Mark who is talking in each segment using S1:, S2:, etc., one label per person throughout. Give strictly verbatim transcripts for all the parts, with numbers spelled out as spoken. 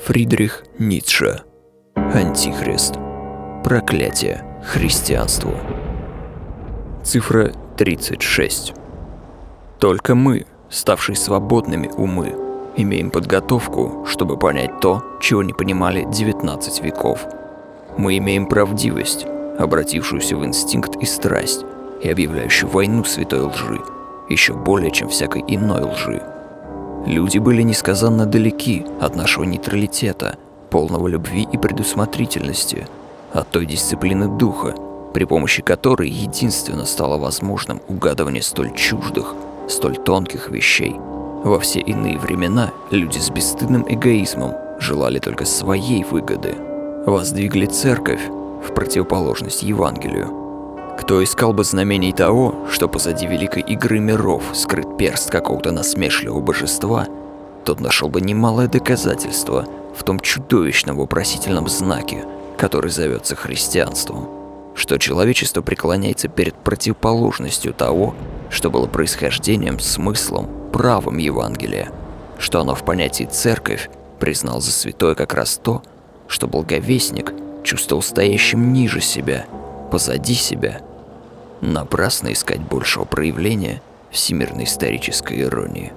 S1: Фридрих Ницше. Антихрист. Проклятие христианству. Цифра тридцать шесть. Только мы, ставшие свободными умы, имеем подготовку, чтобы понять то, чего не понимали девятнадцать веков. Мы имеем правдивость, обратившуюся в инстинкт и страсть, и объявляющую войну святой лжи, еще более, чем всякой иной лжи. Люди были несказанно далеки от нашего нейтралитета, полного любви и предусмотрительности, от той дисциплины духа, при помощи которой единственно стало возможным угадывание столь чуждых, столь тонких вещей. Во все иные времена люди с бесстыдным эгоизмом желали только своей выгоды. Воздвигли церковь в противоположность Евангелию. Кто искал бы знамений того, что позади великой игры миров скрыт перст какого-то насмешливого божества, тот нашел бы немалое доказательство в том чудовищном вопросительном знаке, который зовется христианством, что человечество преклоняется перед противоположностью того, что было происхождением, смыслом, правом Евангелия, что оно в понятии «церковь» признал за святое как раз то, что благовестник чувствовал стоящим ниже себя, позади себя. Напрасно искать большего проявления всемирной исторической иронии.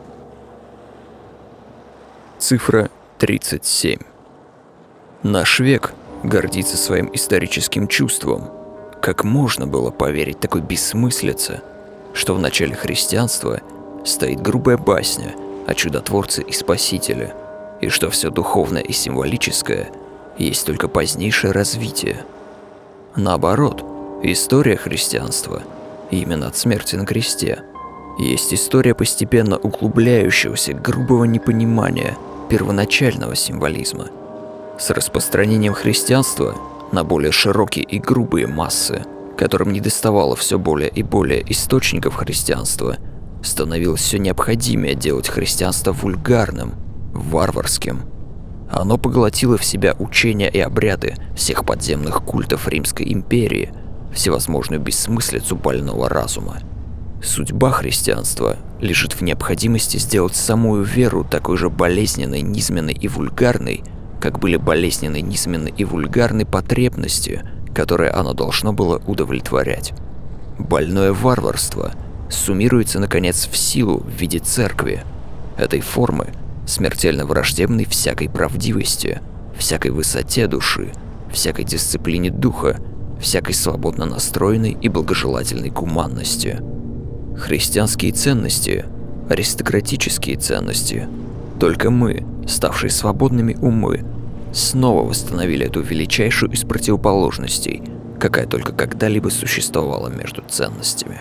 S1: Цифра тридцать семь. Наш век гордится своим историческим чувством. Как можно было поверить такой бессмыслице, что в начале христианства стоит грубая басня о чудотворце и спасителе, и что все духовное и символическое есть только позднейшее развитие. Наоборот, история христианства, именно от смерти на кресте, есть история постепенно углубляющегося грубого непонимания первоначального символизма. С распространением христианства на более широкие и грубые массы, которым недоставало все более и более источников христианства, становилось все необходимее делать христианство вульгарным, варварским. Оно поглотило в себя учения и обряды всех подземных культов Римской империи, всевозможную бессмыслицу больного разума. Судьба христианства лежит в необходимости сделать самую веру такой же болезненной, низменной и вульгарной, как были болезненны, низменны и вульгарны потребности, которые оно должно было удовлетворять. Больное варварство суммируется, наконец, в силу в виде церкви, этой формы, смертельно враждебной всякой правдивости, всякой высоте души, всякой дисциплине духа, всякой свободно настроенной и благожелательной гуманности. Христианские ценности, аристократические ценности, только мы, ставшие свободными умы, снова восстановили эту величайшую из противоположностей, какая только когда-либо существовала между ценностями.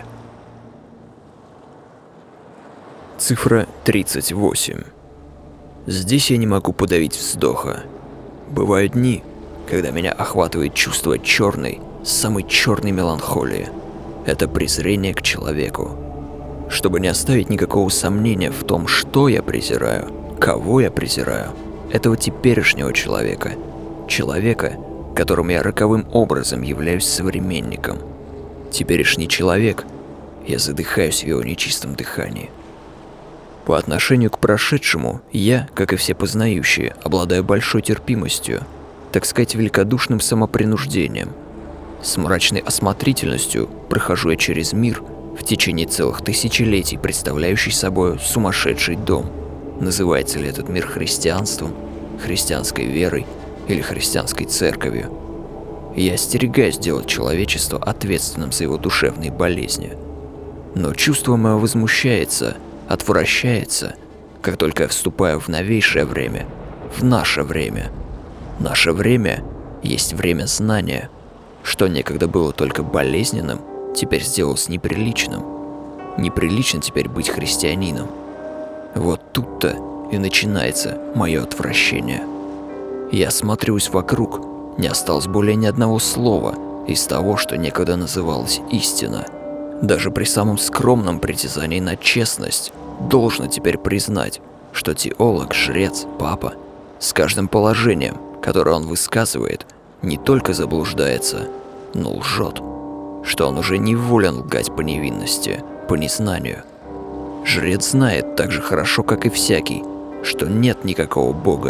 S1: Цифра тридцать восемь. Здесь я не могу подавить вздоха. Бывают дни, когда меня охватывает чувство черной, самой черной меланхолии. Это презрение к человеку. Чтобы не оставить никакого сомнения в том, что я презираю, кого я презираю, этого теперешнего человека, человека, которому я роковым образом являюсь современником. Теперешний человек, я задыхаюсь в его нечистом дыхании. По отношению к прошедшему, я, как и все познающие, обладаю большой терпимостью, так сказать, великодушным самопринуждением. С мрачной осмотрительностью прохожу я через мир в течение целых тысячелетий, представляющий собой сумасшедший дом. Называется ли этот мир христианством, христианской верой или христианской церковью? Я остерегаюсь делать человечество ответственным за его душевные болезни. Но чувство мое возмущается, отвращается, как только я вступаю в новейшее время, в наше время. Наше время есть время знания. Что некогда было только болезненным, теперь сделалось неприличным. Неприлично теперь быть христианином. Вот тут-то и начинается мое отвращение. Я осматриваюсь вокруг, не осталось более ни одного слова из того, что некогда называлось истина. Даже при самом скромном притязании на честность должно теперь признать, что теолог, жрец, папа с каждым положением, которое он высказывает, не только заблуждается, но лжет, что он уже не волен лгать по невинности, по незнанию. Жрец знает так же хорошо, как и всякий, что нет никакого Бога,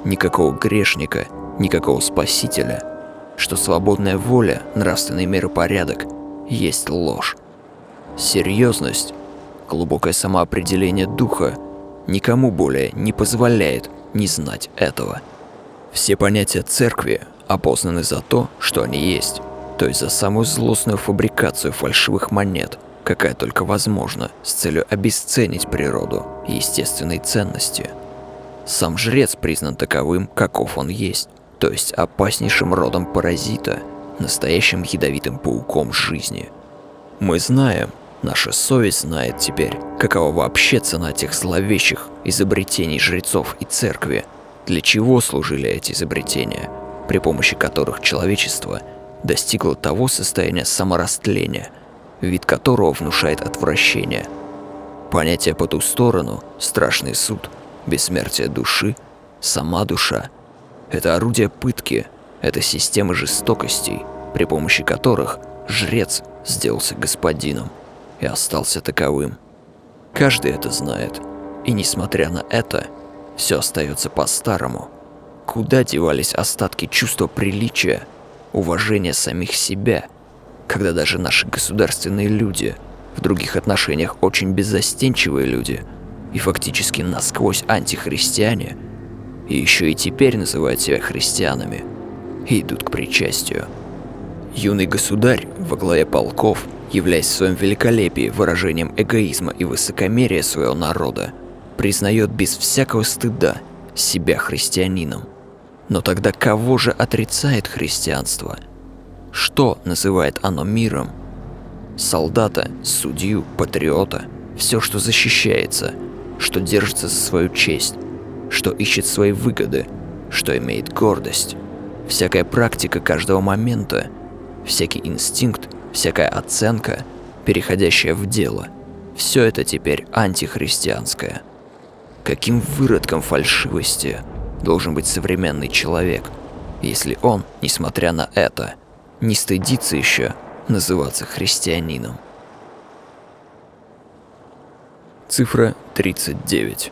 S1: никакого грешника, никакого спасителя, что свободная воля, нравственный миропорядок есть ложь. Серьезность, глубокое самоопределение духа никому более не позволяет не знать этого. Все понятия церкви опознаны за то, что они есть, то есть за самую злостную фабрикацию фальшивых монет, какая только возможна, с целью обесценить природу и естественные ценности. Сам жрец признан таковым, каков он есть, то есть опаснейшим родом паразита, настоящим ядовитым пауком жизни. Мы знаем, наша совесть знает теперь, какова вообще цена тех зловещих изобретений жрецов и церкви, для чего служили эти изобретения, при помощи которых человечество достигло того состояния саморастления, вид которого внушает отвращение. Понятие по ту сторону, страшный суд, бессмертие души, сама душа — это орудие пытки, это система жестокостей, при помощи которых жрец сделался господином и остался таковым. Каждый это знает, и несмотря на это, все остается по-старому. Куда девались остатки чувства приличия, уважения самих себя, когда даже наши государственные люди, в других отношениях очень беззастенчивые люди и фактически насквозь антихристиане, и еще и теперь называют себя христианами, и идут к причастию. Юный государь во главе полков, являясь в своем великолепии выражением эгоизма и высокомерия своего народа, признает без всякого стыда себя христианином. Но тогда кого же отрицает христианство? Что называет оно миром? Солдата, судью, патриота, все, что защищается, что держится за свою честь, что ищет свои выгоды, что имеет гордость. Всякая практика каждого момента, всякий инстинкт, всякая оценка, переходящая в дело, все это теперь антихристианское. Каким выродком фальшивости должен быть современный человек, если он, несмотря на это, не стыдится еще называться христианином? Цифра тридцать девять.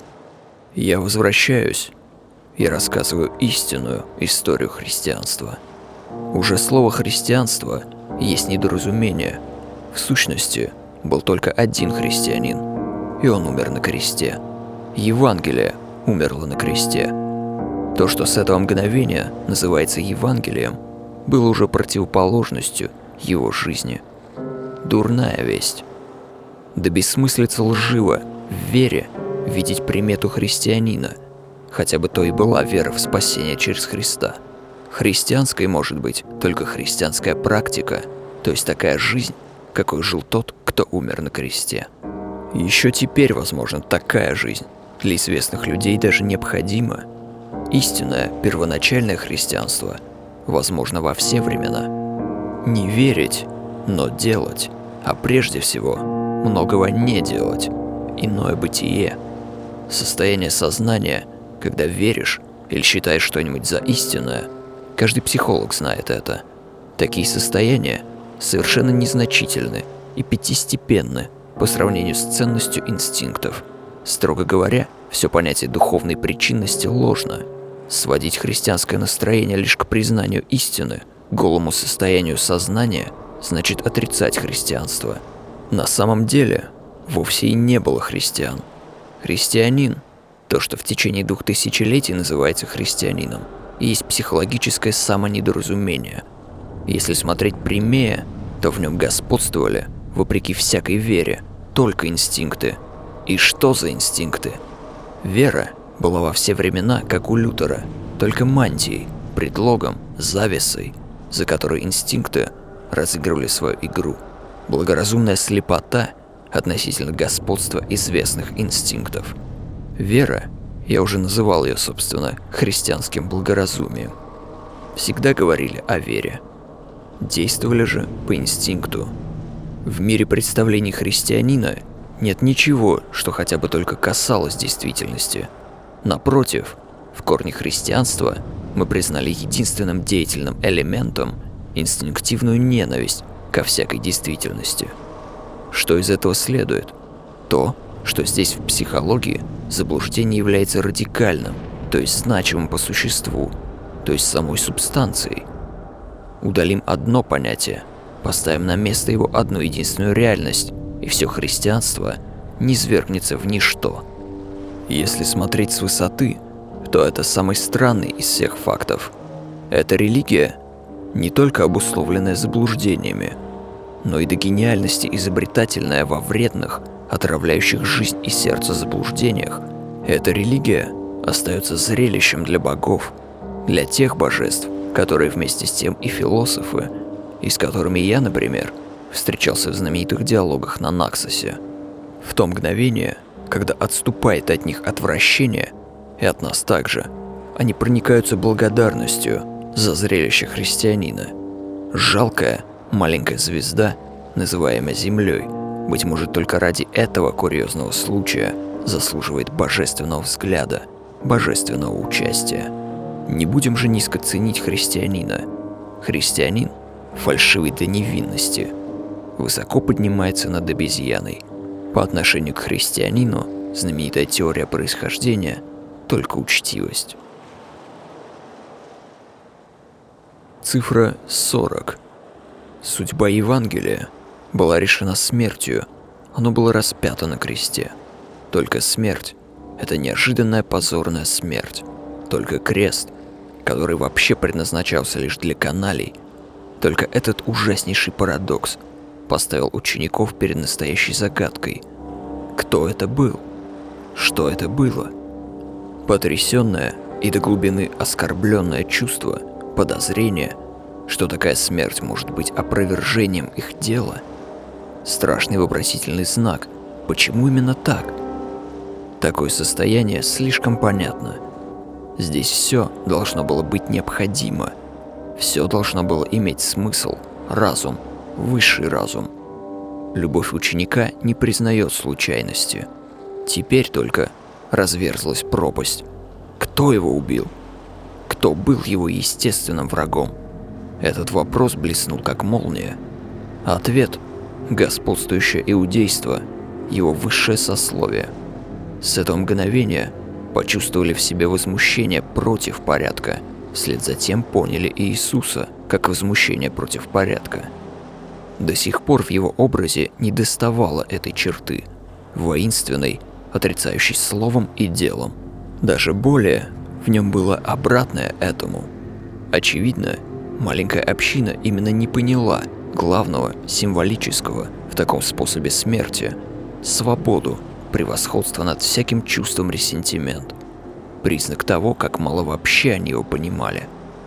S1: Я возвращаюсь и рассказываю истинную историю христианства. Уже слово «христианство» есть недоразумение. В сущности, был только один христианин, и он умер на кресте. Евангелие умерло на кресте. То, что с этого мгновения называется Евангелием, было уже противоположностью его жизни. Дурная весть. Да бессмыслица лживо в вере видеть примету христианина, хотя бы то и была вера в спасение через Христа. Христианской может быть только христианская практика, то есть такая жизнь, какой жил тот, кто умер на кресте. Еще теперь возможна такая жизнь. Для известных людей даже необходимо. Истинное, первоначальное христианство возможно во все времена. Не верить, но делать, а прежде всего многого не делать, иное бытие. Состояние сознания, когда веришь или считаешь что-нибудь за истинное, каждый психолог знает это. Такие состояния совершенно незначительны и пятистепенны по сравнению с ценностью инстинктов. Строго говоря, все понятие духовной причинности ложно. Сводить христианское настроение лишь к признанию истины, голому состоянию сознания, значит отрицать христианство. На самом деле, вовсе и не было христиан. Христианин, то, что в течение двух тысячелетий называется христианином, есть психологическое самонедоразумение. Если смотреть прямее, то в нем господствовали, вопреки всякой вере, только инстинкты. И что за инстинкты? Вера была во все времена, как у Лютера, только мантией, предлогом, завесой, за которой инстинкты разыгрывали свою игру. Благоразумная слепота относительно господства известных инстинктов. Вера, я уже называл ее, собственно, христианским благоразумием. Всегда говорили о вере. Действовали же по инстинкту. В мире представлений христианина нет ничего, что хотя бы только касалось действительности. Напротив, в корне христианства мы признали единственным деятельным элементом инстинктивную ненависть ко всякой действительности. Что из этого следует? То, что здесь в психологии заблуждение является радикальным, то есть значимым по существу, то есть самой субстанцией. Удалим одно понятие, поставим на место его одну единственную реальность, и все христианство низвергнется в ничто. Если смотреть с высоты, то это самый странный из всех фактов. Эта религия, не только обусловленная заблуждениями, но и до гениальности изобретательная во вредных, отравляющих жизнь и сердце заблуждениях, эта религия остается зрелищем для богов, для тех божеств, которые вместе с тем и философы, и с которыми я, например, встречался в знаменитых диалогах на Наксосе. В то мгновение, когда отступает от них отвращение, и от нас также, они проникаются благодарностью за зрелище христианина. Жалкая маленькая звезда, называемая Землей, быть может только ради этого курьезного случая заслуживает божественного взгляда, божественного участия. Не будем же низко ценить христианина. Христианин, фальшивый до невинности, высоко поднимается над обезьяной. По отношению к христианину знаменитая теория происхождения – только учтивость. Цифра сорок. Судьба Евангелия была решена смертью, оно было распято на кресте. Только смерть – это неожиданная позорная смерть. Только крест, который вообще предназначался лишь для каналей, только этот ужаснейший парадокс поставил учеников перед настоящей загадкой. Кто это был? Что это было? Потрясенное и до глубины оскорбленное чувство, подозрение, что такая смерть может быть опровержением их дела, страшный вопросительный знак, почему именно так? Такое состояние слишком понятно. Здесь все должно было быть необходимо. Все должно было иметь смысл, разум, высший разум. Любовь ученика не признает случайности. Теперь только разверзлась пропасть. Кто его убил? Кто был его естественным врагом? Этот вопрос блеснул как молния. Ответ – господствующее иудейство, его высшее сословие. С этого мгновения почувствовали в себе возмущение против порядка, вслед за тем поняли и Иисуса как возмущение против порядка. До сих пор в его образе не доставало этой черты, воинственной, отрицающей словом и делом. Даже более, в нем было обратное этому. Очевидно, маленькая община именно не поняла главного, символического в таком способе смерти – свободу, превосходство над всяким чувством ресентимент. Признак того, как мало вообще они его понимали.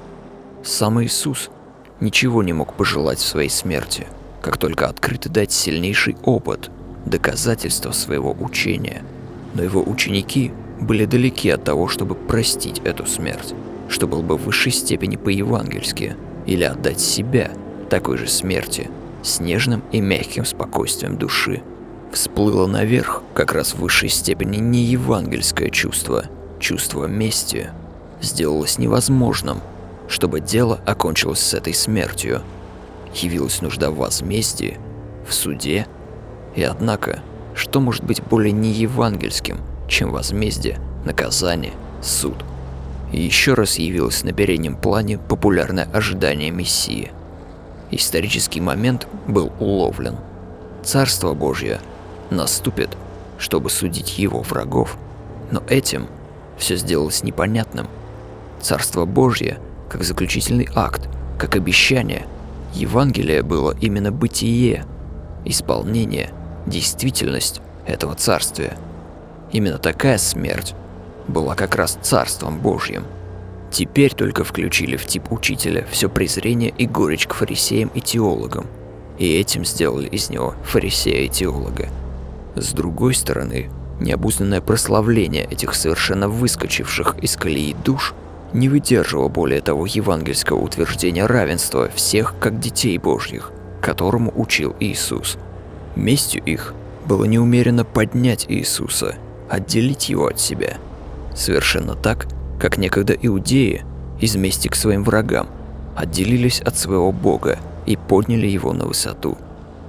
S1: Сам Иисус ничего не мог пожелать в своей смерти, как только открыто дать сильнейший опыт, доказательство своего учения. Но его ученики были далеки от того, чтобы простить эту смерть, что было бы в высшей степени по-евангельски, или отдать себя такой же смерти с нежным и мягким спокойствием души. Всплыло наверх как раз в высшей степени не евангельское чувство, чувство мести. Сделалось невозможным, чтобы дело окончилось с этой смертью. Явилась нужда в возмездии, в суде. И однако, что может быть более неевангельским, чем возмездие, наказание, суд? И еще раз явилось на переднем плане популярное ожидание Мессии. Исторический момент был уловлен. Царство Божье наступит, чтобы судить его врагов, но этим все сделалось непонятным. Царство Божье, как заключительный акт, как обещание, Евангелие было именно бытие, исполнение, действительность этого царствия. Именно такая смерть была как раз Царством Божьим. Теперь только включили в тип учителя все презрение и горечь к фарисеям и теологам, и этим сделали из него фарисея и теолога. С другой стороны, необузданное прославление этих совершенно выскочивших из колеи душ не выдерживало более того евангельского утверждения равенства всех как детей Божьих, которому учил Иисус. Местью их было неумеренно поднять Иисуса, отделить его от себя, совершенно так, как некогда иудеи из мести к своим врагам отделились от своего Бога и подняли его на высоту.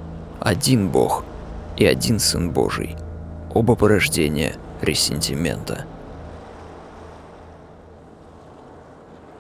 S1: Один Бог и один Сын Божий, оба порождения ресентимента.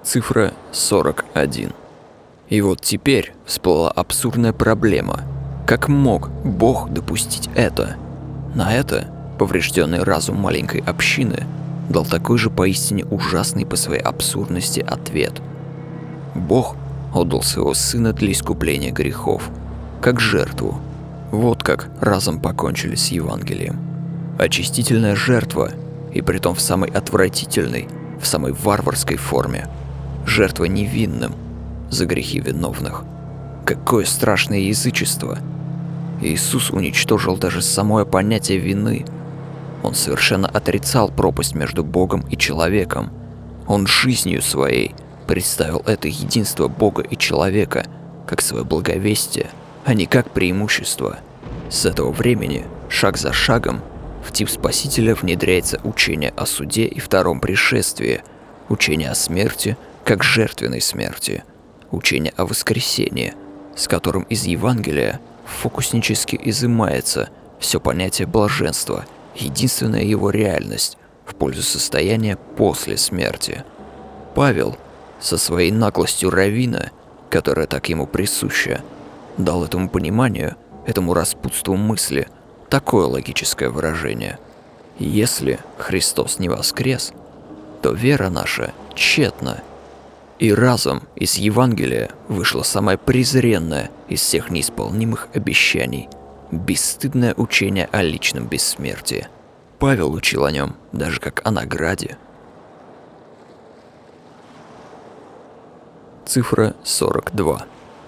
S1: Цифра сорок один. И вот теперь всплыла абсурдная проблема. Как мог Бог допустить это? На это поврежденный разум маленькой общины дал такой же поистине ужасный по своей абсурдности ответ. Бог отдал своего Сына для искупления грехов, как жертву. Вот как разом покончили с Евангелием. Очистительная жертва, и притом в самой отвратительной, в самой варварской форме. Жертва невинным за грехи виновных. Какое страшное язычество! Иисус уничтожил даже самое понятие вины. Он совершенно отрицал пропасть между Богом и человеком. Он жизнью своей представил это единство Бога и человека как свое благовестие, а не как преимущество. С этого времени, шаг за шагом, в тип Спасителя внедряется учение о суде и втором пришествии, учение о смерти как жертвенной смерти, учение о воскресении, с которым из Евангелия фокуснически изымается все понятие блаженства, единственная его реальность в пользу состояния после смерти. Павел со своей наглостью раввина, которая так ему присуща, дал этому пониманию, этому распутству мысли такое логическое выражение: если Христос не воскрес, то вера наша тщетна. И разом из Евангелия вышло самое презренное из всех неисполнимых обещаний – бесстыдное учение о личном бессмертии. Павел учил о нем даже как о награде. Цифра сорок два.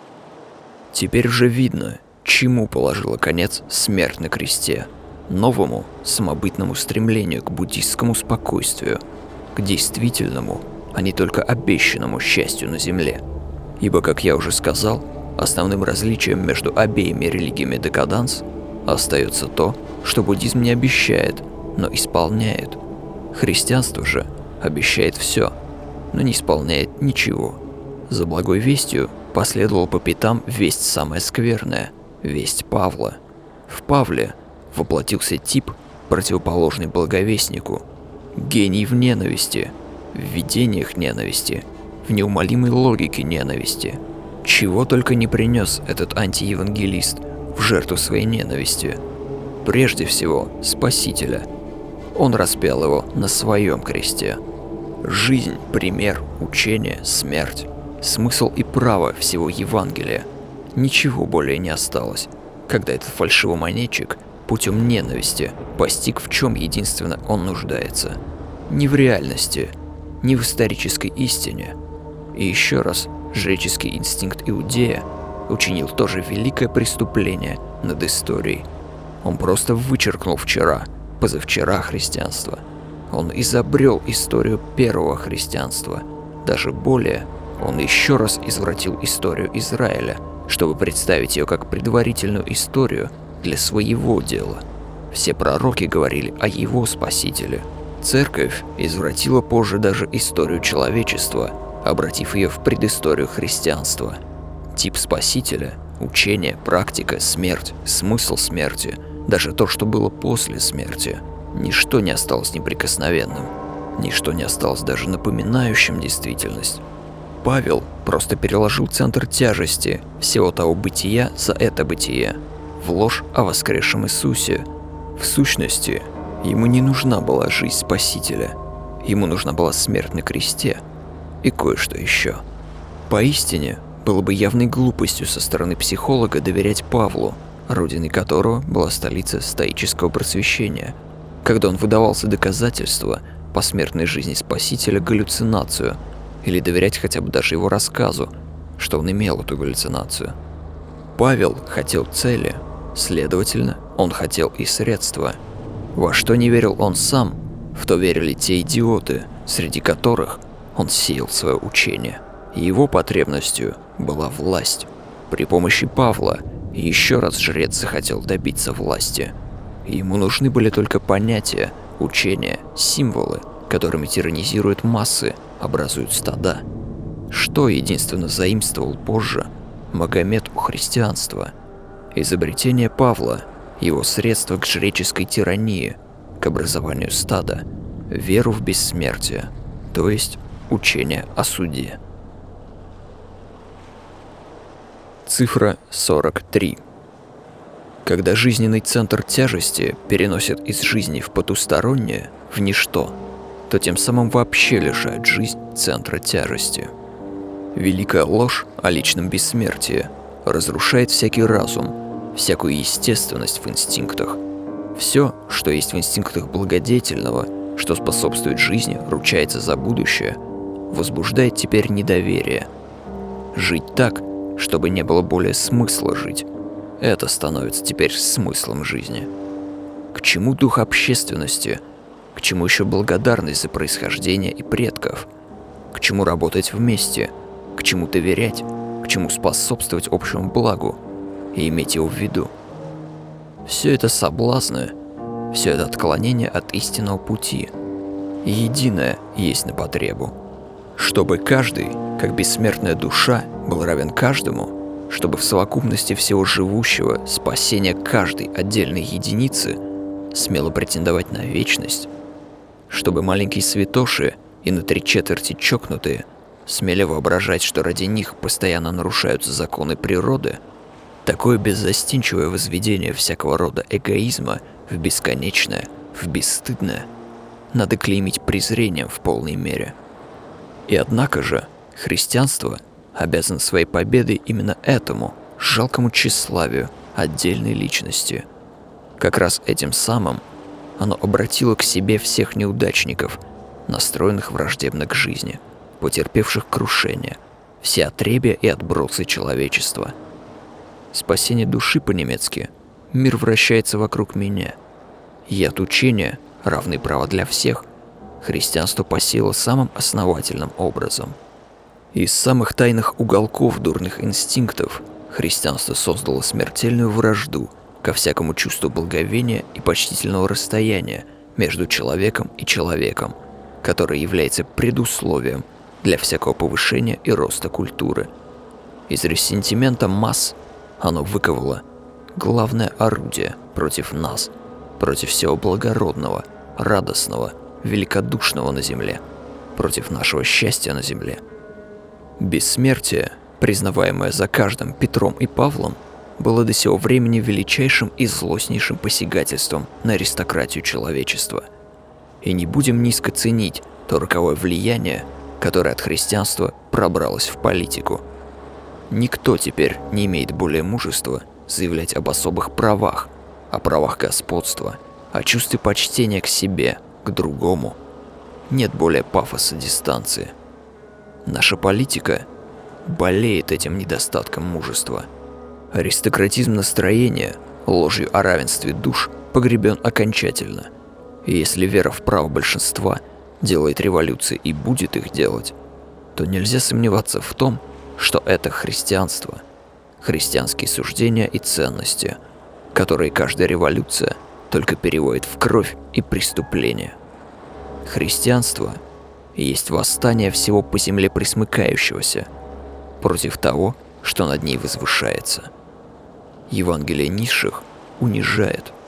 S1: Теперь уже видно, чему положила конец смерть на кресте: новому самобытному стремлению к буддистскому спокойствию, к действительному, а не только обещанному счастью на земле. Ибо, как я уже сказал, основным различием между обеими религиями декаданс остается то, что буддизм не обещает, но исполняет. Христианство же обещает все, но не исполняет ничего. За благой вестью последовала по пятам весть самая скверная – весть Павла. В Павле воплотился тип, противоположный благовестнику, гений в ненависти, в видениях ненависти, в неумолимой логике ненависти. Чего только не принес этот антиевангелист в жертву своей ненависти. Прежде всего, Спасителя. Он распял его на своем кресте. Жизнь, пример, учение, смерть, смысл и право всего Евангелия. Ничего более не осталось, когда этот фальшивомонетчик путем ненависти постиг, в чем единственно он нуждается. Не в реальности, не в исторической истине. И еще раз, жреческий инстинкт Иудея учинил тоже великое преступление над историей. Он просто вычеркнул вчера, позавчера христианство. Он изобрел историю первого христианства. Даже более, он еще раз извратил историю Израиля, чтобы представить ее как предварительную историю для своего дела. Все пророки говорили о его Спасителе. Церковь извратила позже даже историю человечества, обратив ее в предысторию христианства. Тип Спасителя, учение, практика, смерть, смысл смерти, даже то, что было после смерти. Ничто не осталось неприкосновенным, ничто не осталось даже напоминающим действительность. Павел просто переложил центр тяжести всего того бытия за это бытие, в ложь о воскресшем Иисусе. В сущности, ему не нужна была жизнь Спасителя, ему нужна была смерть на кресте и кое-что еще. Поистине, было бы явной глупостью со стороны психолога доверять Павлу, родиной которого была столица стоического просвещения, когда он выдавался доказательства посмертной жизни Спасителя галлюцинацию, или доверять хотя бы даже его рассказу, что он имел эту галлюцинацию. Павел хотел цели, следовательно, он хотел и средства. Во что не верил он сам, в то верили те идиоты, среди которых он сеял свое учение. Его потребностью была власть. При помощи Павла еще раз жрец захотел добиться власти. Ему нужны были только понятия, учения, символы, которыми тиранизируют массы, образуют стада. Что единственно заимствовал позже Магомед у христианства? Изобретение Павла, его средство к жреческой тирании, к образованию стада, веру в бессмертие, то есть учения о суде. Цифра сорок три. Когда жизненный центр тяжести переносит из жизни в потустороннее, в ничто, то тем самым вообще лишает жизнь центра тяжести. Великая ложь о личном бессмертии разрушает всякий разум, всякую естественность в инстинктах. Все, что есть в инстинктах благодетельного, что способствует жизни, ручается за будущее, возбуждает теперь недоверие. Жить так, чтобы не было более смысла жить, это становится теперь смыслом жизни. К чему дух общественности? К чему еще благодарность за происхождение и предков? К чему работать вместе? К чему доверять? К чему способствовать общему благу и иметь его в виду? Все это соблазны, все это отклонение от истинного пути. И единое есть на потребу. Чтобы каждый, как бессмертная душа, был равен каждому, чтобы в совокупности всего живущего спасение каждой отдельной единицы смело претендовать на вечность, чтобы маленькие святоши и на три четверти чокнутые смели воображать, что ради них постоянно нарушаются законы природы, такое беззастенчивое возведение всякого рода эгоизма в бесконечное, в бесстыдное, надо клеймить презрением в полной мере. И однако же христианство обязано своей победой именно этому жалкому тщеславию отдельной личности. Как раз этим самым оно обратило к себе всех неудачников, настроенных враждебно к жизни, потерпевших крушение, все отребья и отбросы человечества. Спасение души по-немецки «Мир вращается вокруг меня». Яд учения, равные права для всех, христианство посеяло самым основательным образом. Из самых тайных уголков дурных инстинктов христианство создало смертельную вражду ко всякому чувству благовения и почтительного расстояния между человеком и человеком, которое является предусловием для всякого повышения и роста культуры. Из ресентимента масс оно выковало главное орудие против нас, против всего благородного, радостного, великодушного на земле, против нашего счастья на земле. Бессмертие, признаваемое за каждым Петром и Павлом, было до сего времени величайшим и злостнейшим посягательством на аристократию человечества. И не будем низко ценить то роковое влияние, которое от христианства пробралось в политику. Никто теперь не имеет более мужества заявлять об особых правах, о правах господства, о чувстве почтения к себе, к другому. Нет более пафоса дистанции. Наша политика болеет этим недостатком мужества. Аристократизм настроения, ложью о равенстве душ, погребен окончательно. И если вера в право большинства делает революции и будет их делать, то нельзя сомневаться в том, что это христианство, христианские суждения и ценности, которые каждая революция только переводит в кровь и преступление. Христианство есть восстание всего по земле пресмыкающегося против того, что над ней возвышается. Евангелие низших унижает,